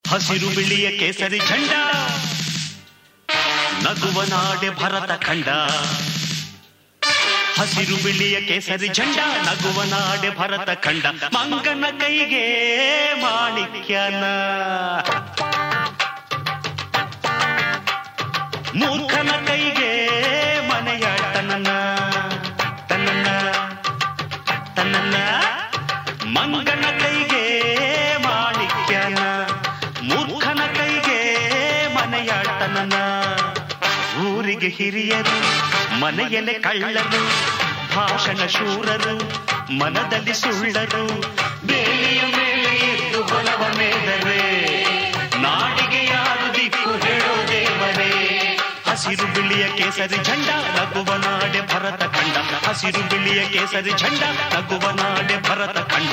ಹಸಿರು ಬಿಳಿಯ ಕೇಸರಿ ಝಂಡ ನಗುವ ನಾಡೆ ಭರತ ಖಂಡ. ಹಸಿರು ಬಿಳಿಯ ಕೇಸರಿ ಝಂಡ ನಗುವ ನಾಡೆ ಭರತ ಖಂಡ. ಮಂಗನ ಕೈಗೆ ಮಾಣಿಕ್ಯನ, ಮೂರ್ಖನ ಕೈಗೆ ಮನೆಯ ತನ್ನ ತನ್ನ ತನ್ನ. ಮಂಗನ ಕೈಗೆ ಮಾಣಿಕ್ಯನ, ಮೂರ್ಖನ ಕೈಗೆ ಮನೆಯ ತನ್ನ. ಊರಿಗೆ ಹಿರಿಯರು ಮನೆಯಲ್ಲೇ ಕಳ್ಳರು, ಭಾಷಣ ಶೂರರು ಮನದಲ್ಲಿ ಸುಳ್ಳರು. ಬೇಲಿಯ ಮೇಲೆ ಎದ್ದು ಹೊಲವ ಮೇದರೆ ನಾಡಿಗೆ ಯಾರು ದಿಕ್ಕು ಹೇಳೋ ದೇವರೇ. ಹಸಿರು ಬಿಳಿಯ ಕೇಸರಿ ಝಂಡ ನಗುವ ನಾಡೆ ಭರತ ಖಂಡ. ಹಸಿರು ಬಿಳಿಯ ಕೇಸರಿ ಝಂಡ ನಗುವ ನಾಡೆ ಭರತ ಖಂಡ.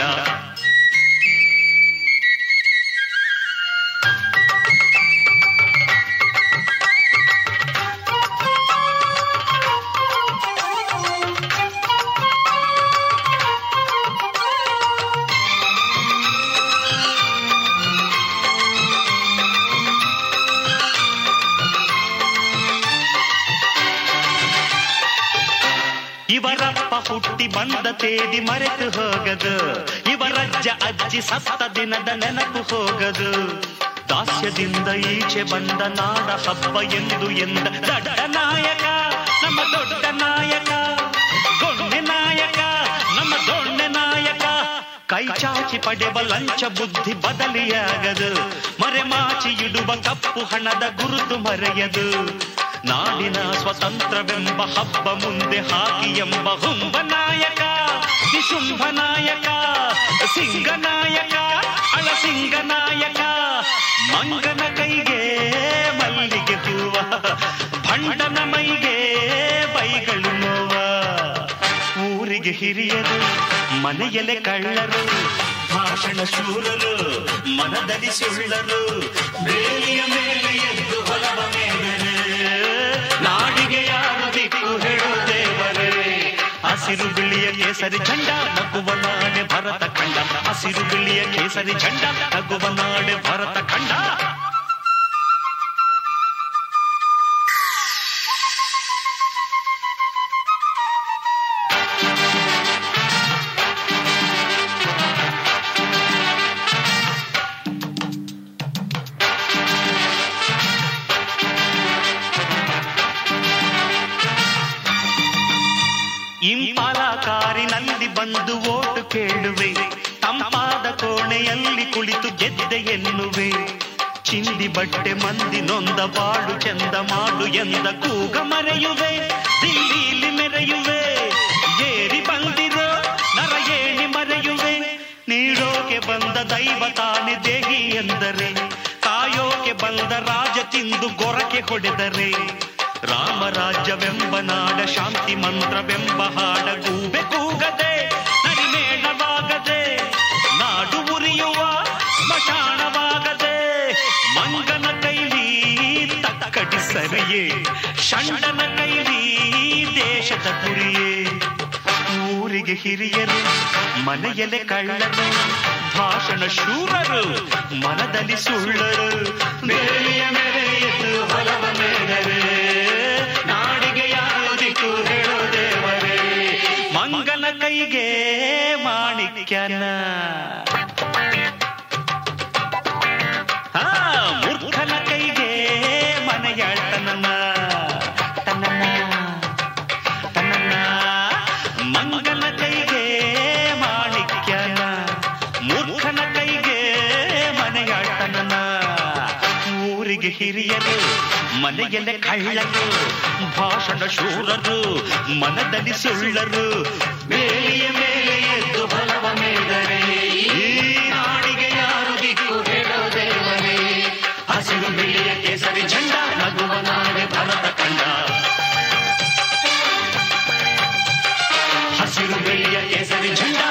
ಇವರಪ್ಪ ಹುಟ್ಟಿ ಬಂದ ತೇದಿ ಮರೆತು ಹೋಗದು, ಇವರಜ್ಜ ಅಜ್ಜಿ ಸತ್ತ ದಿನದ ನೆನಪು ಹೋಗದು. ದಾಸ್ಯದಿಂದ ಈಚೆ ಬಂದ ನಾಡ ಹಬ್ಬ ಎಂದು ಎಂದ ದೊಡ್ಡ ನಾಯಕ ನಮ್ಮ ದೊಡ್ಡ ನಾಯಕ. ಗೊಣ್ಣೆ ನಾಯಕ ನಮ್ಮ ದೊಣ್ಣೆ ನಾಯಕ. ಕೈ ಚಾಚಿ ಪಡೆವ ಲಂಚ ಬುದ್ಧಿ ಬದಲಿಯಾಗದು, ಮರೆಮಾಚಿ ಇಡುವ ಕಪ್ಪು ಹಣದ ಗುರುತು ಮರೆಯದು. ನಾಡಿನ ಸ್ವತಂತ್ರವೆಂಬ ಹಬ್ಬ ಮುಂದೆ ಹಾಕಿ ಎಂಬ ಹುಂಬ ನಾಯಕ ನಿಶುಂಭ ನಾಯಕ. ಸಿಂಗ ನಾಯಕ ಅಳಸಿಂಗ ನಾಯಕ. ಮಂಗನ ಕೈಗೆ ಮಲ್ಲಿಗೆ ಹೂವ, ಭಂಡನ ಮೈಗೆ ಬೈಗಳು ನೋವ. ಊರಿಗೆ ಹಿರಿಯರು ಮನೆಯಲ್ಲೇ ಕಳ್ಳರು, ಭಾಷಣ ಶೂರರು ಮನದಲ್ಲಿ ಸುಳ್ಳರು. ಬೇಲಿಯ ಮೇಲೆ ಎದ್ದು ಹೊಲವ ಮೇದರೆ ನಾಡಿಗೆ ಯಾರು ದಿಕ್ಕು ಹೇಳೋ ದೇವರೇ. ಹಸಿರು ಬಿಳಿಯ ಕೇಸರಿ ಝಂಡ ನಗುವ ನಾಡೆ ಭರತ ಖಂಡ. ಹಸಿರು ಬಿಳಿಯ ಕೇಸರಿ ಝಂಡ ನಗುವ ನಾಡೆ ಭರತ ಖಂಡ. ಇಂಪಾಲಕಾರಿನಲ್ಲಿ ಬಂದು ಓಟು ಕೇಳುವೆ, ತಂಪಾದ ಕೋಣೆಯಲ್ಲಿ ಕುಳಿತು ಗೆದ್ದೆ ಎನ್ನುವೆ. ಚಿಂದಿ ಬಟ್ಟೆ ಮಂದಿ ನೊಂದ ಬಾಳು ಚಂದ ಮಾಡು ಎಂದ ಕೂಗ ಮರೆಯುವೆ. ದಿಲ್ಲಿಲಿ ಮೆರೆಯುವೆ, ಏರಿ ಬಂದಿರೋ ನರ ಏಣಿ ಮರೆಯುವೆ. ನೀಡೋಕೆ ಬಂದ ದೈವ ತಾನೆ ದೇಹಿ ಎಂದರೆ, ಕಾಯೋಕೆ ಬಂದ ರಾಜ ತಿಂದು ಗೊರಕೆ ಹೊಡೆದರೆ. ರಾಮರಾಜ್ಯವೆಂಬ ನಾಡ ಶಾಂತಿ ಮಂತ್ರವೆಂಬ ಹಾಡ ಗೂಬೆ ಕೂಗದೆ ನರಿಮೇಣವಾಗದೆ, ನಾಡು ಉರಿಯುವ ಸ್ಮಶಾನವಾಗದೆ. ಮಂಗನ ಕೈಲಿ ತಕ್ಕಡಿ ಸರಿಯೇ, ಷಂಡನ ಕೈಲಿ ದೇಶದ ಗುರಿಯೇ. ಊರಿಗೆ ಹಿರಿಯರು ಮನೆಯಲ್ಲೇ ಕಳ್ಳರು, ಭಾಷಣ ಶೂರರು ಮನದಲ್ಲಿ ಸುಳ್ಳರು. ಬೇಲಿಯ ಮೇಲೆ ಎದ್ದು ಹೊಲವ ಮೇದರೆ ನಾಡಿಗೆ ಯಾರು ದಿಕ್ಕು ಹೇಳೋ ದೇವರೇ. ಮಂಗನ ಕೈಗೆ ಮಾಣಿಕ್ಯನ, ಮೂರ್ಖನ ಕೈಗೆ ಮನೆಯ ತನ್ನ ತನ್ನ ತನ್ನ. ಮಂಗನ ಕೈಗೆ ಮಾಣಿಕ್ಯನ, ಮೂರ್ಖನ ಕೈಗೆ ಮನೆಯ ತನ್ನ. ಊರಿಗೆ ಹಿರಿಯರು ಮನೆಯಲ್ಲೇ ಕಳ್ಳರು, ಭಾಷಣ ಶೂರರು ಮನದಲ್ಲಿ ಸುಳ್ಳರು. ಬೇಲಿಯ ಮೇಲೆ ಎದ್ದು ಹೊಲವ ಮೇದರೆ ಈ ನಾಡಿಗೆ ಯಾರು ದಿಕ್ಕು ಹೇಳೋ ದೇವರೇ. ಹಸಿರು ಬಿಳಿಯ ಕೇಸರಿ ಝಂಡ ನಗುವ ನಾಡೆ ಭರತ ಖಂಡ. ಹಸಿರು ಬಿಳಿಯ ಕೇಸರಿ ಝಂಡ